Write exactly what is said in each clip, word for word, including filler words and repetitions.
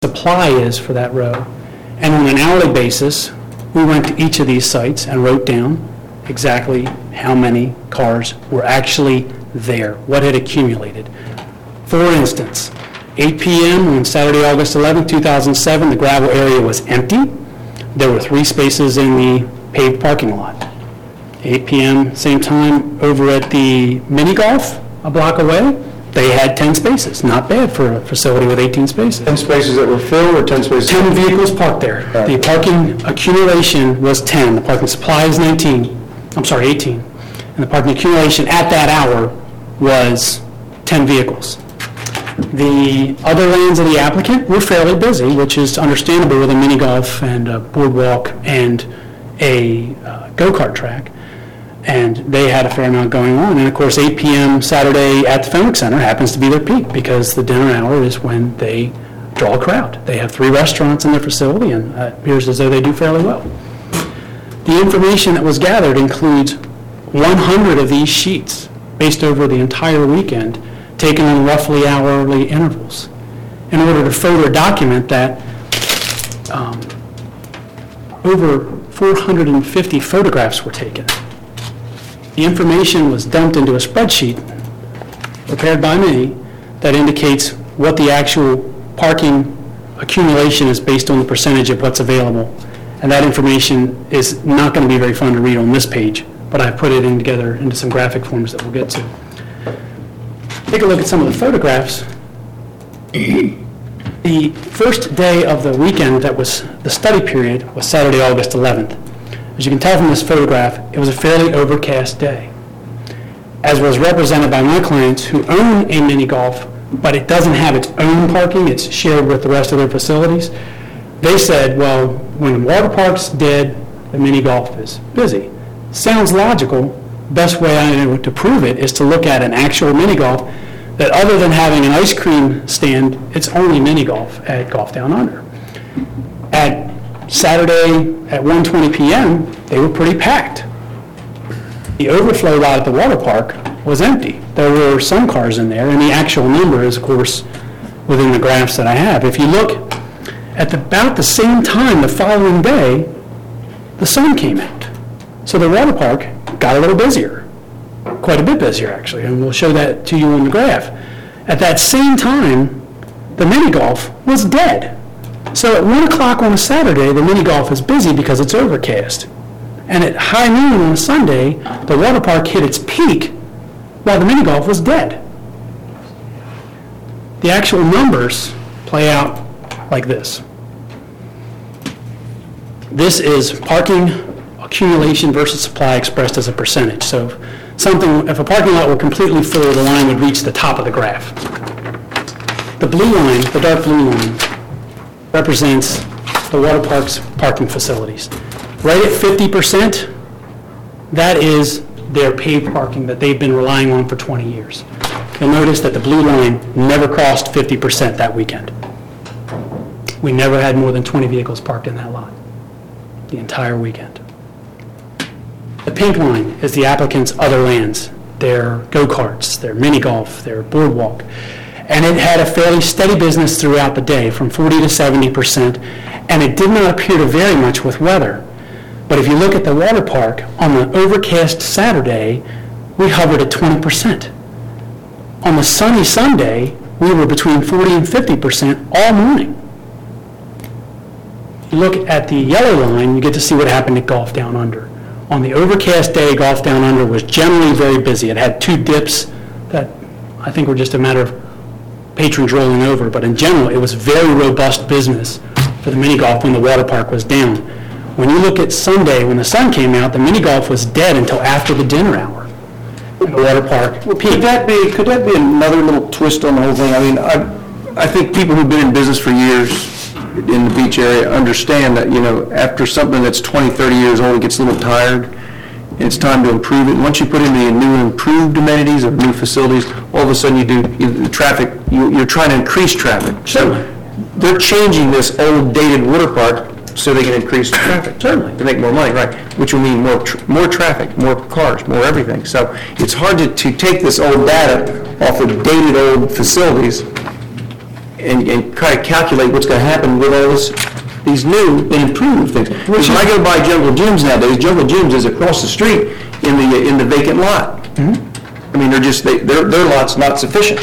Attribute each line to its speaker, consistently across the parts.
Speaker 1: supply is for that row. And on an hourly basis, we went to each of these sites and wrote down exactly how many cars were actually there, what had accumulated. For instance, eight p.m. on Saturday, August eleventh, two thousand seven, the gravel area was empty. There were three spaces in the paved parking lot. eight p.m., same time, over at the mini golf, a block away, they had ten spaces. Not bad for a facility with eighteen spaces.
Speaker 2: ten spaces that were filled or ten spaces?
Speaker 1: ten vehicles parked there.
Speaker 2: Right.
Speaker 1: The parking accumulation was ten. The parking supply is nineteen. I'm sorry, eighteen. And the parking accumulation at that hour was ten vehicles. The other lanes of the applicant were fairly busy, which is understandable with a mini golf and a boardwalk and a uh, go-kart track. And they had a fair amount going on. And of course, eight p.m. Saturday at the Fenwick Center happens to be their peak because the dinner hour is when they draw a crowd. They have three restaurants in their facility, and it appears as though they do fairly well. The information that was gathered includes one hundred of these sheets based over the entire weekend, taken in roughly hourly intervals, in order to further document that um, over four hundred fifty photographs were taken. The information was dumped into a spreadsheet prepared by me that indicates what the actual parking accumulation is based on the percentage of what's available. And that information is not going to be very fun to read on this page, but I put it in together into some graphic forms that we'll get to. Take a look at some of the photographs. The first day of the weekend that was the study period was Saturday, August eleventh. As you can tell from this photograph, it was a fairly overcast day. As was represented by my clients who own a mini golf, but it doesn't have its own parking, it's shared with the rest of their facilities. They said, well, when the water park's dead, the mini golf is busy. Sounds logical. Best way I know to prove it is to look at an actual mini golf that, other than having an ice cream stand, it's only mini golf at Golf Down Under. At Saturday at one twenty p.m., they were pretty packed. The overflow lot at the water park was empty. There were some cars in there, and the actual number is, of course, within the graphs that I have. If you look at the, about the same time the following day, the sun came out. So the water park got a little busier, quite a bit busier, actually, and we'll show that to you on the graph. At that same time, the mini golf was dead. So at one o'clock on a Saturday, the mini golf is busy because it's overcast. And at high noon on a Sunday, the water park hit its peak while the mini golf was dead. The actual numbers play out like this. This is parking accumulation versus supply expressed as a percentage. So if something, if a parking lot were completely full, the line would reach the top of the graph. The blue line, the dark blue line, represents the water park's parking facilities. Right at fifty percent, that is their paved parking that they've been relying on for twenty years. You'll notice that the blue line never crossed fifty percent that weekend. We never had more than twenty vehicles parked in that lot the entire weekend. The pink line is the applicant's other lands, their go-karts, their mini golf, their boardwalk. And it had a fairly steady business throughout the day, from forty to seventy percent, and it did not appear to vary much with weather. But if you look at the water park, on the overcast Saturday, we hovered at twenty percent. On the sunny Sunday, we were between forty and fifty percent all morning. You look at the yellow line, you get to see what happened at Golf Down Under. On the overcast day, Golf Down Under was generally very busy. It had two dips that I think were just a matter of patrons rolling over, but in general, it was very robust business for the mini golf when the water park was down. When you look at Sunday, when the sun came out, the mini golf was dead until after the dinner hour. And the water park
Speaker 2: Well, could that be, could that be another little twist on the whole thing? I mean, I, I think people who've been in business for years in the beach area understand that, you know, after something that's twenty, thirty years old, it gets a little tired, and it's time to improve it. Once you put in the new improved amenities or new facilities, all of a sudden you do, you, the traffic, you, you're trying to increase traffic. So they're changing this old dated water park so they can increase traffic.
Speaker 1: Certainly.
Speaker 2: To make more money, right, which will mean more tr- more traffic, more cars, more everything. So it's hard to, to take this old data off of dated old facilities and, and try to calculate what's going to happen with all this, these new and improved things. Because when I go by Jungle Gyms nowadays, Jungle Gyms is across the street in the, in the vacant lot. I mean, they're just, they, their, their lot's not sufficient.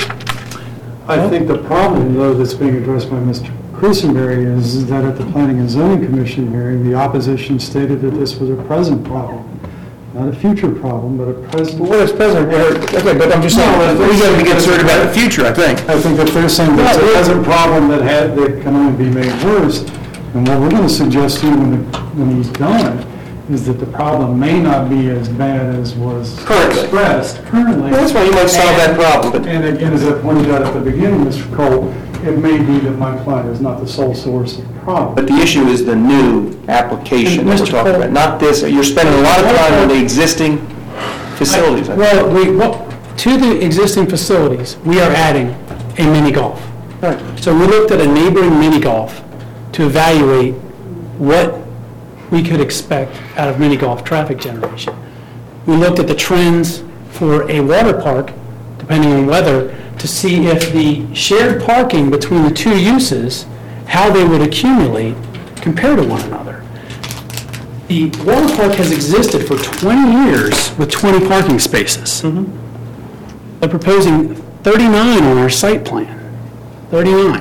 Speaker 3: I think the problem, though, that's being addressed by Mister Creasenberry is that at the Planning and Zoning Commission hearing, the opposition stated that this was a present problem, not a future problem, but a present.
Speaker 2: Well, it's present, okay, but I'm just saying,
Speaker 3: No,
Speaker 2: we got to be concerned about the future, I think.
Speaker 3: I think that they're saying that it's a present problem that had, that can only be made worse. And what we're going to suggest to you when, the, when he's done is that the problem may not be as bad as was
Speaker 2: Currently.
Speaker 3: expressed currently.
Speaker 2: Well, that's why you might solve that problem, but-
Speaker 3: And again, as I pointed out at the beginning, Mister Cole, it may be that my client is not the sole source of the problem.
Speaker 2: But the issue is the new application that we're
Speaker 1: Mister
Speaker 2: talking
Speaker 1: Cole-
Speaker 2: about, not this. You're spending a lot of time on the existing facilities. I think.
Speaker 1: Well, we, well, to the existing facilities, we are adding a mini golf.
Speaker 2: Right.
Speaker 1: So we looked at a neighboring mini golf to evaluate what we could expect out of mini golf traffic generation. We looked at the trends for a water park, depending on weather, to see if the shared parking between the two uses, how they would accumulate compared to one another. The water park has existed for twenty years with twenty parking spaces. They're proposing thirty-nine on our site plan, thirty-nine.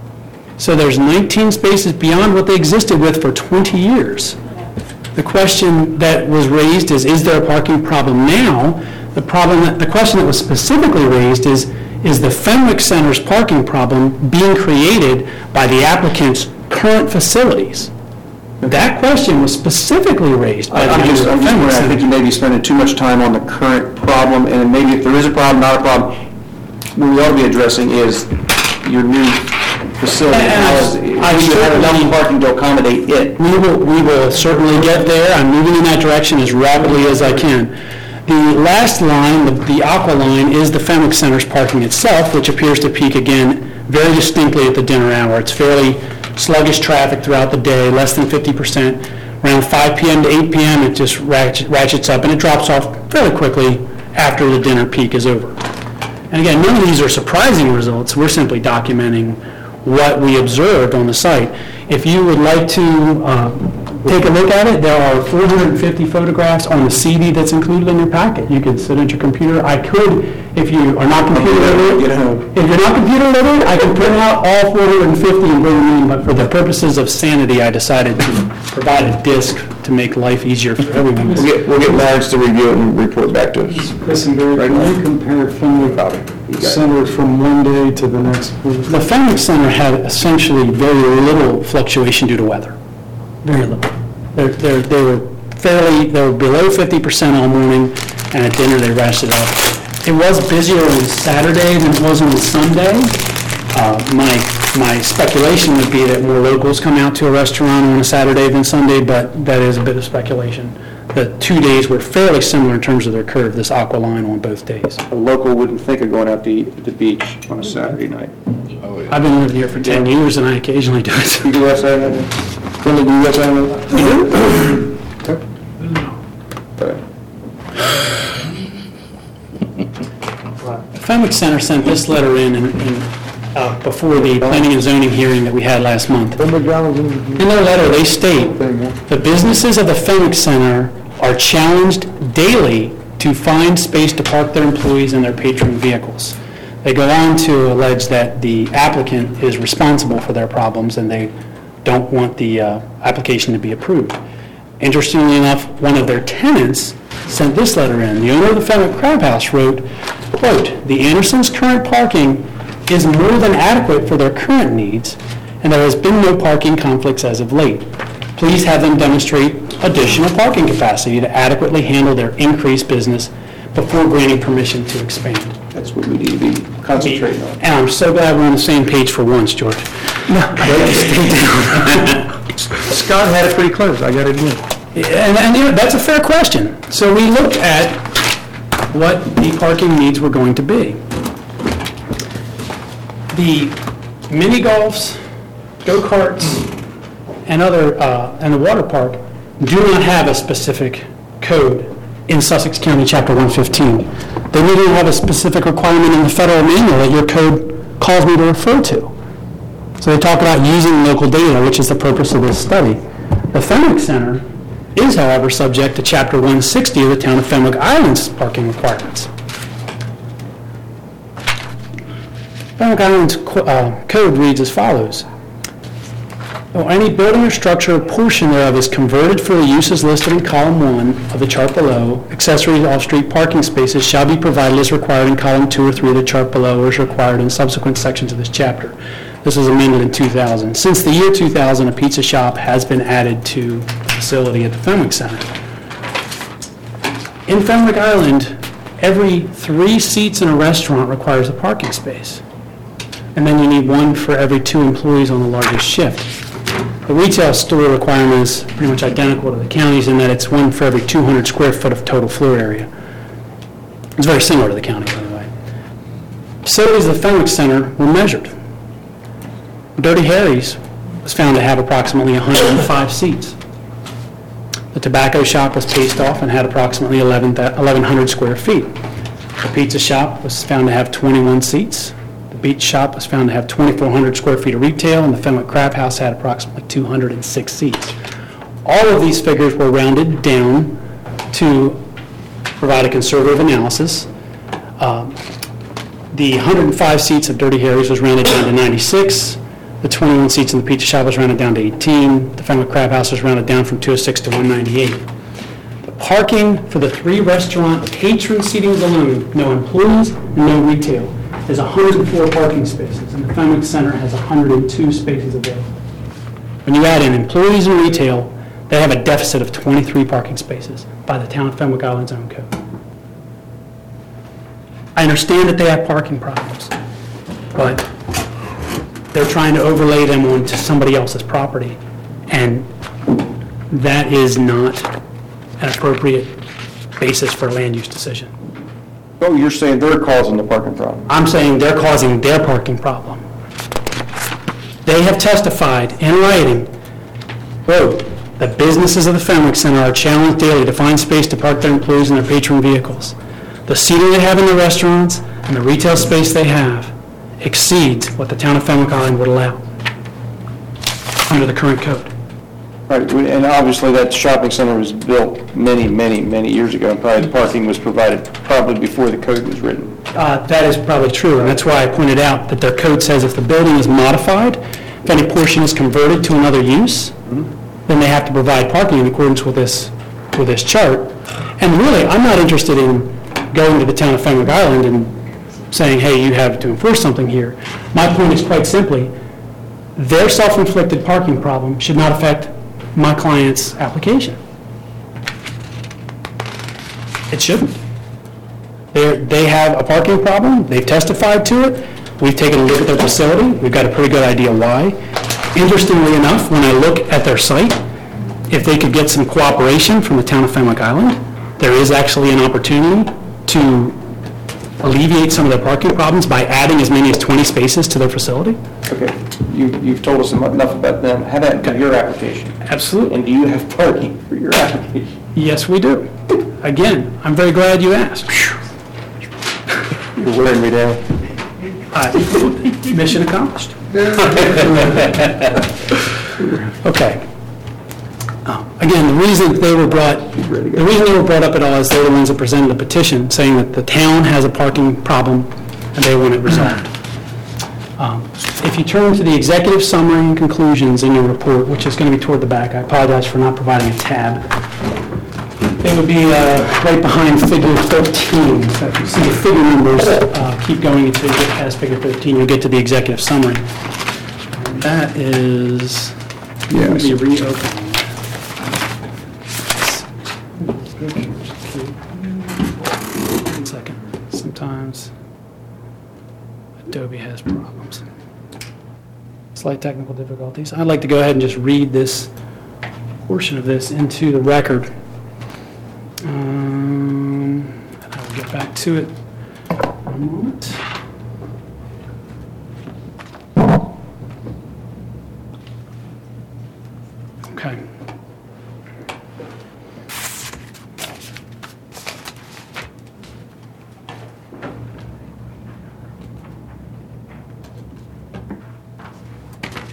Speaker 1: So there's nineteen spaces beyond what they existed with for twenty years. The question that was raised is, is there a parking problem now? The problem, that, the question that was specifically raised is, is the Fenwick Center's parking problem being created by the applicant's current facilities? That question was specifically raised by the
Speaker 2: I'm just, I'm just
Speaker 1: Fenwick
Speaker 2: wondering, I think
Speaker 1: Center.
Speaker 2: you may be spending too much time on the current problem, and maybe if there is a problem, not a problem, what we ought to be addressing is your new facility.
Speaker 1: And
Speaker 2: How is-
Speaker 1: I
Speaker 2: Do you have enough
Speaker 1: certainly-
Speaker 2: parking to accommodate it?
Speaker 1: We will, we will certainly get there. I'm moving in that direction as rapidly as I can. The last line, the, the aqua line, is the Fenwick Center's parking itself, which appears to peak again very distinctly at the dinner hour. It's fairly sluggish traffic throughout the day, less than fifty percent. Around five p.m. to eight p.m., it just ratchet- ratchets up, and it drops off fairly quickly after the dinner peak is over. And again, none of these are surprising results. We're simply documenting what we observed on the site. If you would like to uh, take a look at it, there are four hundred fifty photographs on the C D that's included in your packet. You could sit at your computer. I could, if you are not computer literate,
Speaker 2: Get home.
Speaker 1: if you're not computer literate, I can print out all four hundred fifty and bring them in, but for the purposes of sanity, I decided to provide a disc to make life easier for everyone.
Speaker 2: We'll get, we'll get Lawrence to review it and report back to us.
Speaker 3: Chris and Barry, can you compare Fenwick Center from one day to the next, please?
Speaker 1: The Fenwick Center had essentially very little fluctuation due to weather. Very little. They're, they're, they were fairly, they were below fifty percent all morning, and at dinner they ratcheted up. It was busier on Saturday than it was on Sunday. Uh, my, my speculation would be that more locals come out to a restaurant on a Saturday than Sunday, but that is a bit of speculation. The two days were fairly similar in terms of their curve, this aqua line on both days.
Speaker 2: A local wouldn't think of going out to eat at the beach on a Saturday night.
Speaker 1: I've been living here for ten years, and I occasionally do it.
Speaker 2: You go out Saturday night? Brenda, do you go out Saturday night? Okay.
Speaker 1: The Fenwick Center sent this letter in, in, in, uh, before the planning and zoning hearing that we had last month. In their letter, they state, "The businesses of the Fenwick Center are challenged daily to find space to park their employees and their patron vehicles." They go on to allege that the applicant is responsible for their problems and they don't want the uh, application to be approved. Interestingly enough, one of their tenants sent this letter in. The owner of the Fenwick Crab House wrote, quote, "The Andersons' current parking is more than adequate for their current needs, and there has been no parking conflicts as of late. Please have them demonstrate additional parking capacity to adequately handle their increased business before granting permission to expand."
Speaker 2: That's what we need to be concentrating on.
Speaker 1: And I'm so glad we're on the same page for once, George.
Speaker 2: Scott had it pretty close, I got to admit.
Speaker 1: And, and you know, that's a fair question. So we looked at what the parking needs were going to be. The mini golfs, go-karts, and other, uh, and the water park do not have a specific code in Sussex County Chapter one fifteen. They don't even have a specific requirement in the federal manual that your code calls me to refer to. So they talk about using local data, which is the purpose of this study. The Fenwick Center is, however, subject to Chapter one sixty of the Town of Fenwick Island's parking requirements. Fenwick Island's uh, code reads as follows. Though any building or structure or portion thereof is converted for the uses listed in column one of the chart below, accessory off-street parking spaces shall be provided as required in column two or three of the chart below or as required in subsequent sections of this chapter. This was amended in two thousand. Since the year two thousand, a pizza shop has been added to the facility at the Fenwick Center. In Fenwick Island, every three seats in a restaurant requires a parking space. And then you need one for every two employees on the largest shift. The retail store requirement is pretty much identical to the county's in that it's one for every two hundred square foot of total floor area. It's very similar to the county, by the way. Facilities of the Fenwick Center were measured. Dirty Harry's was found to have approximately one hundred five seats. The tobacco shop was paced off and had approximately eleven hundred square feet. The pizza shop was found to have twenty-one seats. The beach shop was found to have twenty-four hundred square feet of retail, and the Fenwick Crab House had approximately two hundred six seats. All of these figures were rounded down to provide a conservative analysis. Um, the one hundred five seats of Dirty Harry's was rounded down to ninety-six. The twenty-one seats in the pizza shop was rounded down to eighteen. The Fenwick Crab House was rounded down from two oh six to one ninety-eight. The parking for the three restaurant patron seatings alone, no employees and no retail, is one hundred four parking spaces, and the Fenwick Center has one hundred two spaces available. When you add in employees and retail, they have a deficit of twenty-three parking spaces by the Town of Fenwick Island's own code. I understand that they have parking problems, but they're trying to overlay them onto somebody else's property, and that is not an appropriate basis for a land use decision.
Speaker 2: Oh, you're saying they're causing the parking problem?
Speaker 1: I'm saying they're causing their parking problem. They have testified in writing, quote, the businesses of the Fenwick Center are challenged daily to find space to park their employees and their patron vehicles. The seating they have in the restaurants and the retail space they have exceeds what the Town of Fenwick Island would allow under the current code.
Speaker 2: Right, and obviously that shopping center was built many, many, many years ago, and probably the parking was provided probably before the code was written.
Speaker 1: Uh, that is probably true, and that's why I pointed out that their code says if the building is modified, if any portion is converted to another use, mm-hmm. then they have to provide parking in accordance with this, with this chart. And really, I'm not interested in going to the Town of Fenwick Island and saying, hey, you have to enforce something here. My point is quite simply, their self-inflicted parking problem should not affect my client's application. It shouldn't. They're, they have a parking problem. They've testified to it. We've taken a look at their facility. We've got a pretty good idea why. Interestingly enough, when I look at their site, if they could get some cooperation from the Town of Fenwick Island, there is actually an opportunity to alleviate some of their parking problems by adding as many as twenty spaces to their facility.
Speaker 2: Okay, you, you've told us enough about them. How about okay. your application?
Speaker 1: Absolutely.
Speaker 2: And do you have parking for your application?
Speaker 1: Yes, we do. Again, I'm very glad you asked.
Speaker 2: You're wearing me down.
Speaker 1: Uh, mission accomplished. Okay. Uh, again, the reason they were brought, the reason they were brought up at all is they're the ones that presented a petition saying that the town has a parking problem and they want it resolved. Um, if you turn to the executive summary and conclusions in your report, which is going to be toward the back, I apologize for not providing a tab. They would be uh, right behind figure thirteen. So if you see the figure numbers uh, keep going until you get past figure thirteen, you'll get to the executive summary. And that is going to be reopened. One second. Sometimes Adobe has problems. Slight technical difficulties. I'd like to go ahead and just read this portion of this into the record. Um, and I'll get back to it in a moment. Okay.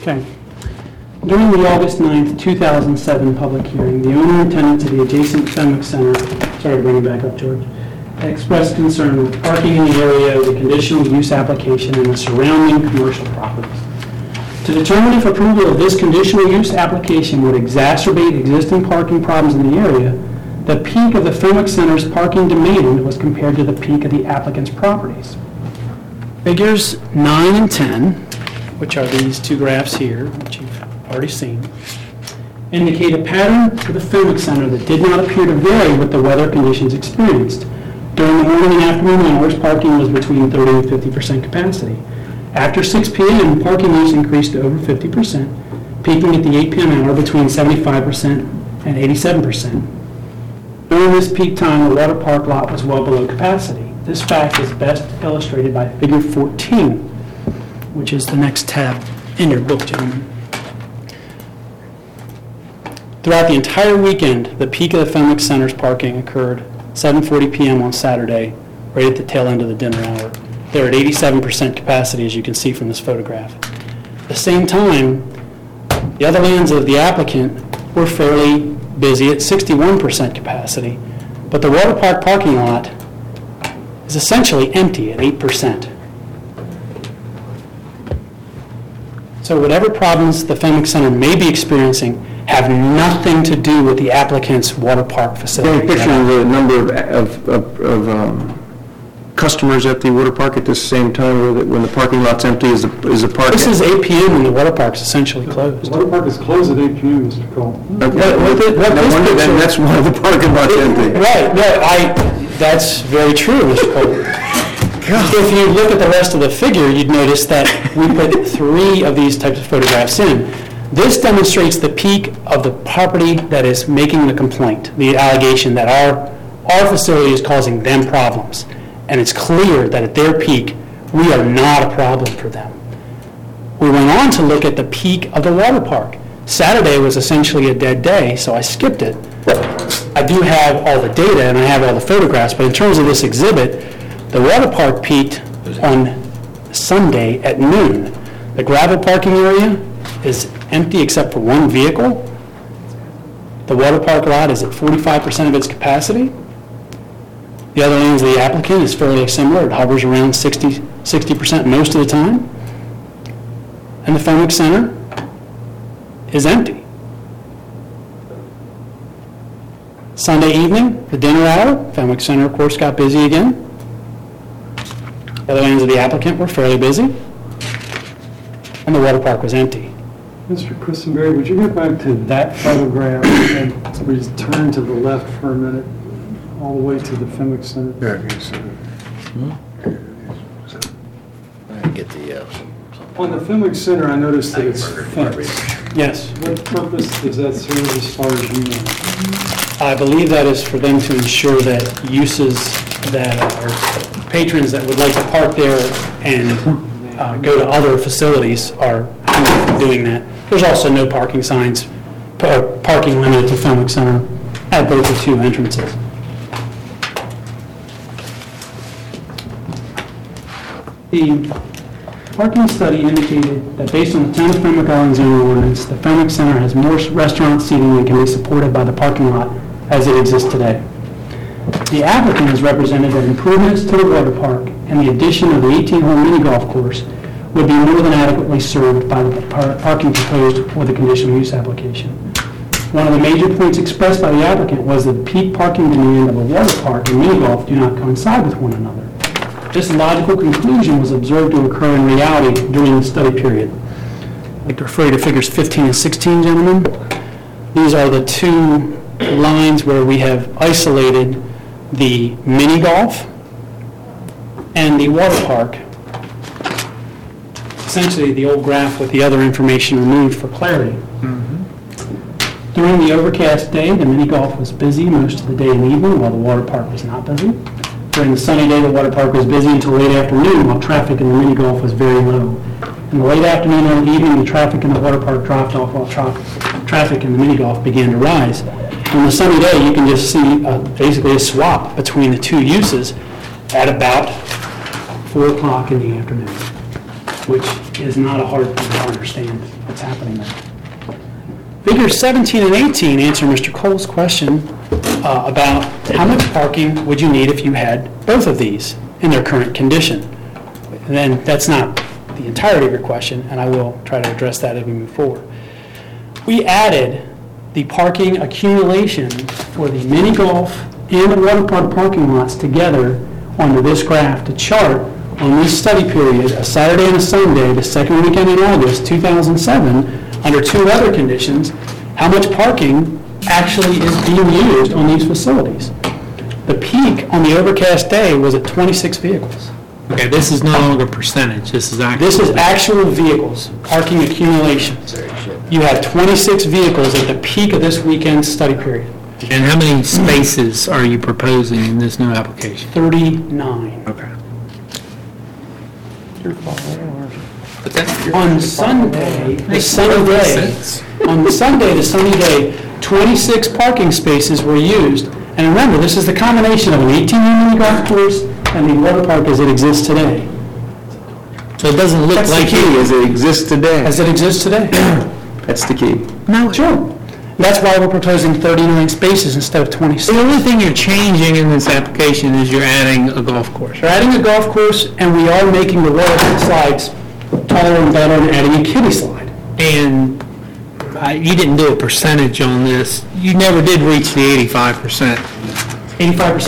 Speaker 1: Okay. During the August ninth, two thousand seven public hearing, the owner and tenant to the adjacent Fenwick Center, sorry to bring it back up, George, expressed concern with parking in the area of the conditional use application and the surrounding commercial properties. To determine if approval of this conditional use application would exacerbate existing parking problems in the area, the peak of the Fenwick Center's parking demand was compared to the peak of the applicant's properties. Figures nine and ten, which are these two graphs here, which you've already seen, indicate a pattern for the Fenwick Center that did not appear to vary with the weather conditions experienced. During the morning and afternoon hours, parking was between thirty and fifty percent capacity. After six p.m., parking use increased to over fifty percent, peaking at the eight p.m. hour between seventy-five percent and eighty-seven percent. During this peak time, the water park lot was well below capacity. This fact is best illustrated by figure fourteen, which is the next tab in your book, gentlemen. Throughout the entire weekend, the peak of the Fenwick Center's parking occurred seven forty p.m. on Saturday, right at the tail end of the dinner hour. They're at eighty-seven percent capacity, as you can see from this photograph. At the same time, the other lands of the applicant were fairly busy at sixty-one percent capacity, but the water park parking lot is essentially empty at eight percent. So whatever problems the Fenwick Center may be experiencing have nothing to do with the applicant's water park facility.
Speaker 2: Can you picture the number of, of, of, of um, customers at the water park at this same time when the, when the parking lot's empty? Is the, is the park...
Speaker 1: This is eight p.m. and the water park's essentially
Speaker 3: The
Speaker 1: closed.
Speaker 3: water park is closed at eight p.m., Mister Cole.
Speaker 2: Okay.
Speaker 1: What- what the- what
Speaker 2: No
Speaker 1: this
Speaker 2: wonder then
Speaker 1: picture-
Speaker 2: that's why the parking lot's empty.
Speaker 1: Right, no, I, that's very true, Mister Cole. If you look at the rest of the figure, you'd notice that we put three of these types of photographs in. This demonstrates the peak of the property that is making the complaint, the allegation that our, our facility is causing them problems. And it's clear that at their peak, we are not a problem for them. We went on to look at the peak of the water park. Saturday was essentially a dead day, so I skipped it. I do have all the data and I have all the photographs, but in terms of this exhibit, the water park peaked on Sunday at noon. The gravel parking area is empty except for one vehicle. The water park lot is at forty-five percent of its capacity. The other lands of the applicant is fairly similar. It hovers around sixty, sixty percent most of the time. And the Fenwick Center is empty. Sunday evening, the dinner hour, Fenwick Center, of course, got busy again. The other lands of the applicant were fairly busy. And the water park was empty.
Speaker 3: Mister Christenberry, would you get back to that photograph and return to the left for a minute, all the way to the Fenwick Center?
Speaker 4: I get the, uh,
Speaker 3: On the Fenwick Center, I noticed that it's fenced.
Speaker 1: Yes.
Speaker 3: What purpose does that serve as far as you know?
Speaker 1: I believe that is for them to ensure that uses that are patrons that would like to park there and uh, go to other facilities are doing that. There's also no parking signs, pa- parking limited to Fenwick Center at both the two entrances. The parking study indicated that based on the Town of Fenwick Island zoning ordinance, the Fenwick Center has more restaurant seating than can be supported by the parking lot as it exists today. The applicant has represented that improvements to the water park and the addition of the eighteen-hole mini golf course would be more than adequately served by the par- parking proposed for the conditional use application. One of the major points expressed by the applicant was that the peak parking demand of a water park and mini golf do not coincide with one another. This logical conclusion was observed to occur in reality during the study period. I'd like to refer you to figures fifteen and sixteen, gentlemen. These are the two lines where we have isolated the mini golf and the water park. Essentially, the old graph with the other information removed for clarity. During the overcast day, the mini golf was busy most of the day and evening, while the water park was not busy. During the sunny day, the water park was busy until late afternoon, while traffic in the mini golf was very low. In the late afternoon and evening, the traffic in the water park dropped off while tra- traffic in the mini golf began to rise. On the sunny day, you can just see uh, basically a swap between the two uses at about four o'clock in the afternoon. which is not a hard thing to understand what's happening there. Figures seventeen and eighteen answer Mister Cole's question uh, about how much parking would you need if you had both of these in their current condition. And then that's not the entirety of your question, and I will try to address that as we move forward. We added the parking accumulation for the mini golf and the water park parking lots together onto this graph to chart on this study period, a Saturday and a Sunday, the second weekend in August two thousand seven, under two other conditions, how much parking actually is being used on these facilities. The peak on the overcast day was at twenty-six vehicles.
Speaker 5: Okay, this is no longer percentage, this is actual.
Speaker 1: This is actual vehicles, parking accumulation. You had twenty-six vehicles at the peak of this weekend's study period,
Speaker 5: And how many spaces are you proposing in this new application?
Speaker 1: thirty-nine.
Speaker 5: Okay. But that's,
Speaker 1: On Sunday, the
Speaker 5: Makes
Speaker 1: sunny
Speaker 5: perfect
Speaker 1: day,
Speaker 5: sense.
Speaker 1: on the Sunday, the sunny day, twenty-six parking spaces were used. And remember, this is the combination of an eighteen-hole mini golf course and the water park as it exists today.
Speaker 5: so it doesn't look
Speaker 2: That's the
Speaker 5: like.
Speaker 2: key, as it exists today.
Speaker 1: As it exists today.
Speaker 2: That's the key.
Speaker 5: No,
Speaker 1: Sure. That's why we're proposing thirty-nine spaces instead of twenty-six.
Speaker 5: the only thing you're changing in this application is you're adding a golf course,
Speaker 1: We're
Speaker 5: right?
Speaker 1: adding a golf course, and we are making the water slides taller and better and adding a kiddie slide.
Speaker 5: And uh, you didn't do a percentage on this. You never did reach the eighty-five percent.
Speaker 1: eighty-five percent